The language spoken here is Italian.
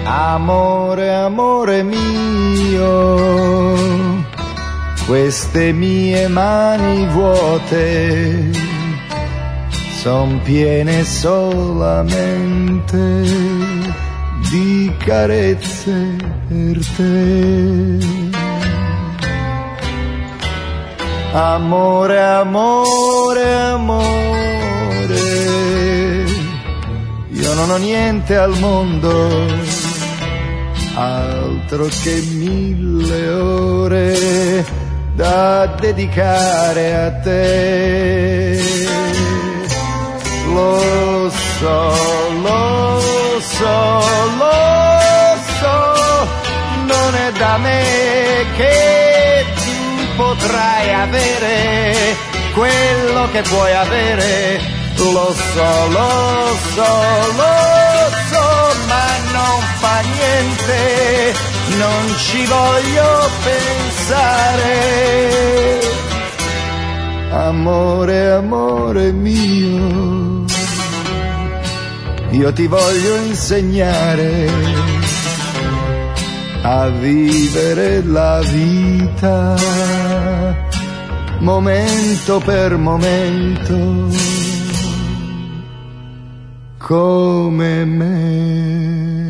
Amore, amore mio, queste mie mani vuote son piene solamente di carezze per te. Amore, amore, amore, io non ho niente al mondo, altro che 1000 ore da dedicare a te. Lo so, lo so, lo so, non è da me che tu potrai avere quello che puoi avere. Lo so, lo so, lo so, ma non fa niente, non ci voglio pensare. Amore, amore mio, io ti voglio insegnare a vivere la vita momento per momento come me.